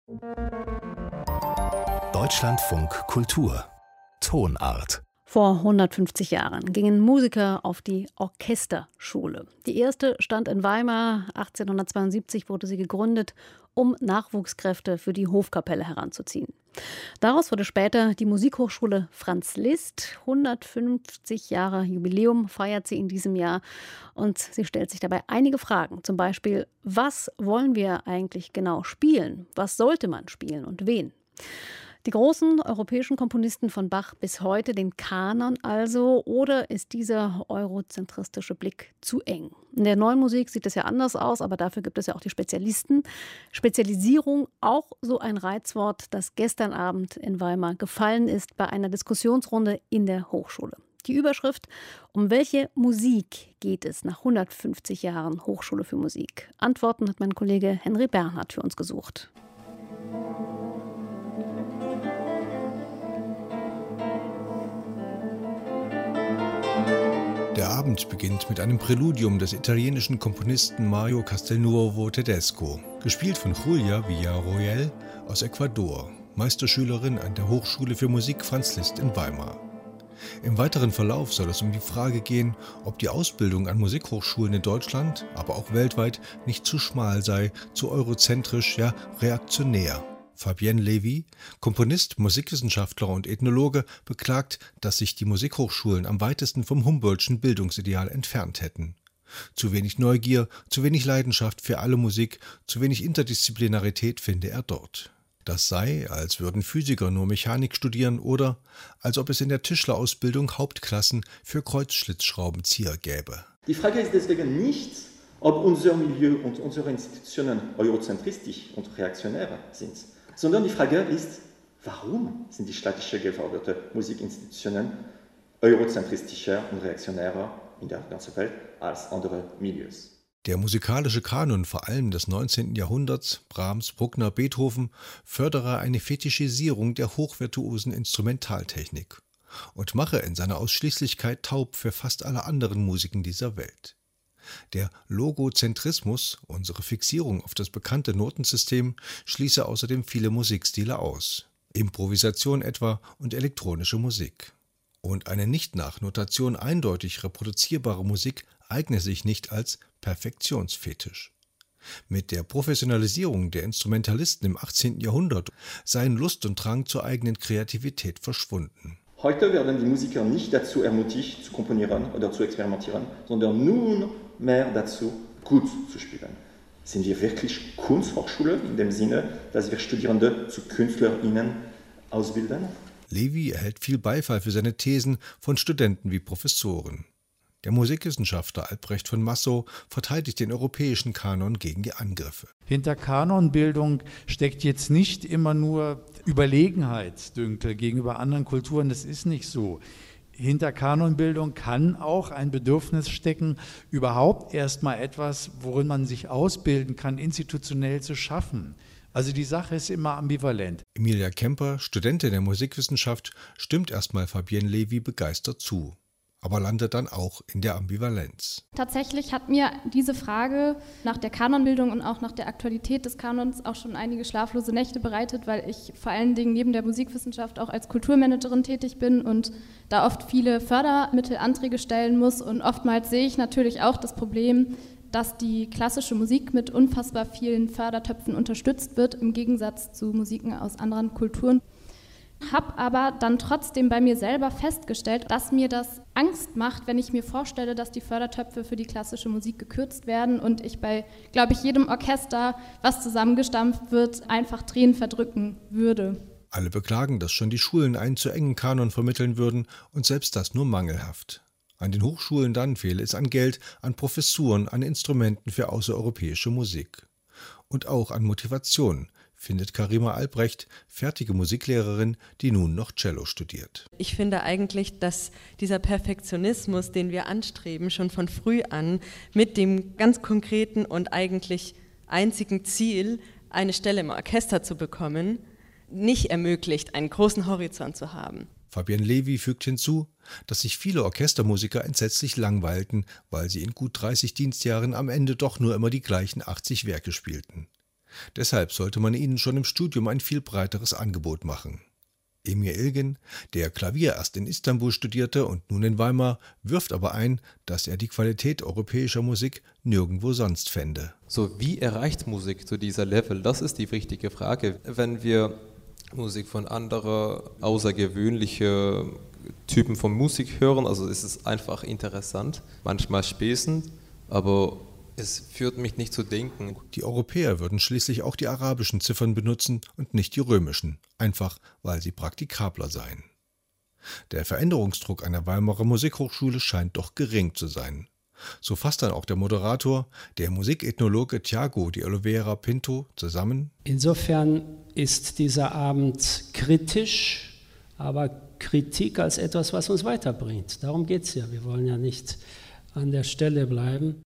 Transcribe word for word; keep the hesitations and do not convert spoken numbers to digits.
Deutschlandfunk Kultur Tonart. Vor hundertfünfzig Jahren gingen Musiker auf die Orchesterschule. Die erste stand in Weimar. achtzehnhundertzweiundsiebzig wurde sie gegründet, um Nachwuchskräfte für die Hofkapelle heranzuziehen. Daraus wurde später die Musikhochschule Franz Liszt. hundertfünfzig Jahre Jubiläum feiert sie in diesem Jahr. Und sie stellt sich dabei einige Fragen. Zum Beispiel, was wollen wir eigentlich genau spielen? Was sollte man spielen und wen? Die großen europäischen Komponisten von Bach bis heute, den Kanon also, oder ist dieser eurozentristische Blick zu eng? In der neuen Musik sieht es ja anders aus, aber dafür gibt es ja auch die Spezialisten. Spezialisierung, auch so ein Reizwort, das gestern Abend in Weimar gefallen ist bei einer Diskussionsrunde in der Hochschule. Die Überschrift: Um welche Musik geht es nach hundertfünfzig Jahren Hochschule für Musik? Antworten hat mein Kollege Henry Bernhard für uns gesucht. Der Abend beginnt mit einem Präludium des italienischen Komponisten Mario Castelnuovo Tedesco, gespielt von Julia Villarroel aus Ecuador, Meisterschülerin an der Hochschule für Musik Franz Liszt in Weimar. Im weiteren Verlauf soll es um die Frage gehen, ob die Ausbildung an Musikhochschulen in Deutschland, aber auch weltweit, nicht zu schmal sei, zu eurozentrisch, ja reaktionär. Fabien Levy, Komponist, Musikwissenschaftler und Ethnologe, beklagt, dass sich die Musikhochschulen am weitesten vom Humboldtschen Bildungsideal entfernt hätten. Zu wenig Neugier, zu wenig Leidenschaft für alle Musik, zu wenig Interdisziplinarität finde er dort. Das sei, als würden Physiker nur Mechanik studieren oder als ob es in der Tischlerausbildung Hauptklassen für Kreuzschlitzschraubenzieher gäbe. Die Frage ist deswegen nicht, ob unser Milieu und unsere Institutionen eurozentristisch und reaktionär sind, sondern die Frage ist, warum sind die staatlich geförderte Musikinstitutionen eurozentristischer und reaktionärer in der ganzen Welt als andere Milieus? Der musikalische Kanon vor allem des neunzehnten Jahrhunderts, Brahms, Bruckner, Beethoven, fördere eine Fetischisierung der hochvirtuosen Instrumentaltechnik und mache in seiner Ausschließlichkeit taub für fast alle anderen Musiken dieser Welt. Der Logozentrismus, unsere Fixierung auf das bekannte Notensystem, schließe außerdem viele Musikstile aus, Improvisation etwa und elektronische Musik. Und eine nicht nach Notation eindeutig reproduzierbare Musik eigne sich nicht als Perfektionsfetisch. Mit der Professionalisierung der Instrumentalisten im achtzehnten Jahrhundert seien Lust und Drang zur eigenen Kreativität verschwunden. Heute werden die Musiker nicht dazu ermutigt, zu komponieren oder zu experimentieren, sondern nun mehr dazu, gut zu spielen. Sind wir wirklich Kunsthochschule in dem Sinne, dass wir Studierende zu KünstlerInnen ausbilden? Levy erhält viel Beifall für seine Thesen von Studenten wie Professoren. Der Musikwissenschaftler Albrecht von Massow verteidigt den europäischen Kanon gegen die Angriffe. Hinter Kanonbildung steckt jetzt nicht immer nur Überlegenheitsdünkel gegenüber anderen Kulturen, das ist nicht so. Hinter Kanonbildung kann auch ein Bedürfnis stecken, überhaupt erstmal etwas, worin man sich ausbilden kann, institutionell zu schaffen. Also die Sache ist immer ambivalent. Emilia Kemper, Studentin der Musikwissenschaft, stimmt erstmal Fabien Levy begeistert zu, aber landet dann auch in der Ambivalenz. Tatsächlich hat mir diese Frage nach der Kanonbildung und auch nach der Aktualität des Kanons auch schon einige schlaflose Nächte bereitet, weil ich vor allen Dingen neben der Musikwissenschaft auch als Kulturmanagerin tätig bin und da oft viele Fördermittelanträge stellen muss. Und oftmals sehe ich natürlich auch das Problem, dass die klassische Musik mit unfassbar vielen Fördertöpfen unterstützt wird, im Gegensatz zu Musiken aus anderen Kulturen. Habe aber dann trotzdem bei mir selber festgestellt, dass mir das Angst macht, wenn ich mir vorstelle, dass die Fördertöpfe für die klassische Musik gekürzt werden und ich bei, glaube ich, jedem Orchester, was zusammengestampft wird, einfach Tränen verdrücken würde. Alle beklagen, dass schon die Schulen einen zu engen Kanon vermitteln würden und selbst das nur mangelhaft. An den Hochschulen dann fehle es an Geld, an Professuren, an Instrumenten für außereuropäische Musik. Und auch an Motivation, findet Karima Albrecht, fertige Musiklehrerin, die nun noch Cello studiert. Ich finde eigentlich, dass dieser Perfektionismus, den wir anstreben, schon von früh an mit dem ganz konkreten und eigentlich einzigen Ziel, eine Stelle im Orchester zu bekommen, nicht ermöglicht, einen großen Horizont zu haben. Fabien Levy fügt hinzu, dass sich viele Orchestermusiker entsetzlich langweilten, weil sie in gut dreißig Dienstjahren am Ende doch nur immer die gleichen achtzig Werke spielten. Deshalb sollte man ihnen schon im Studium ein viel breiteres Angebot machen. Emir Ilgin, der Klavier erst in Istanbul studierte und nun in Weimar, wirft aber ein, dass er die Qualität europäischer Musik nirgendwo sonst fände. So, wie erreicht Musik zu dieser Level? Das ist die wichtige Frage. Wenn wir Musik von anderen außergewöhnlichen Typen von Musik hören, also ist es einfach interessant, manchmal späßend, aber es führt mich nicht zu denken. Die Europäer würden schließlich auch die arabischen Ziffern benutzen und nicht die römischen, einfach weil sie praktikabler seien. Der Veränderungsdruck einer Weimarer Musikhochschule scheint doch gering zu sein. So fasst dann auch der Moderator, der Musikethnologe Tiago de Oliveira Pinto, zusammen. Insofern ist dieser Abend kritisch, aber Kritik als etwas, was uns weiterbringt. Darum geht es ja. Wir wollen ja nicht an der Stelle bleiben.